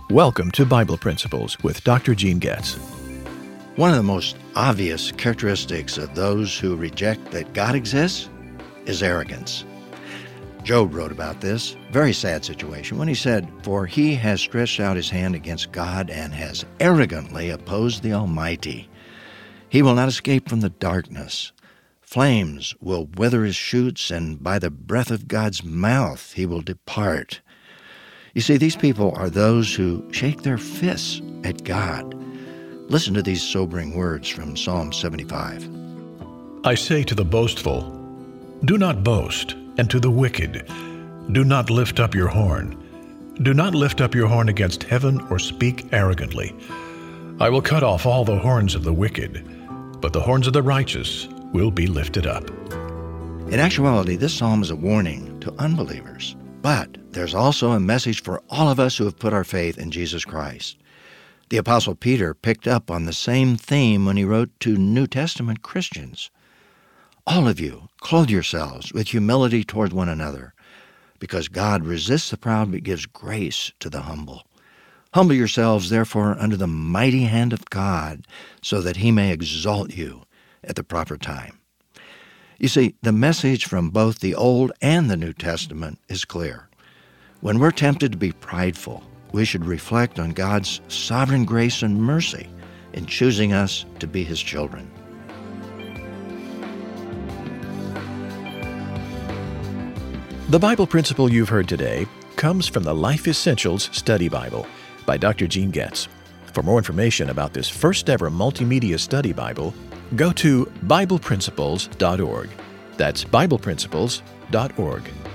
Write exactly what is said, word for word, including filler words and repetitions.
Welcome to Bible Principles with Doctor Gene Getz. One of the most obvious characteristics of those who reject that God exists is arrogance. Job wrote about this very sad situation when he said, "For he has stretched out his hand against God and has arrogantly opposed the Almighty. He will not escape from the darkness. Flames will wither his shoots, and by the breath of God's mouth he will depart." You see, these people are those who shake their fists at God. Listen to these sobering words from Psalm seventy-five. I say to the boastful, do not boast, and to the wicked, do not lift up your horn. Do not lift up your horn against heaven or speak arrogantly. I will cut off all the horns of the wicked, but the horns of the righteous will be lifted up. In actuality, this psalm is a warning to unbelievers. But there's also a message for all of us who have put our faith in Jesus Christ. The Apostle Peter picked up on the same theme when he wrote to New Testament Christians. All of you, clothe yourselves with humility toward one another, because God resists the proud but gives grace to the humble. Humble yourselves, therefore, under the mighty hand of God, so that he may exalt you at the proper time. You see, the message from both the Old and the New Testament is clear. When we're tempted to be prideful, we should reflect on God's sovereign grace and mercy in choosing us to be his children. The Bible principle you've heard today comes from the Life Essentials Study Bible by Doctor Gene Getz. For more information about this first-ever multimedia study Bible, go to Bible Principles dot org. That's Bible Principles dot org.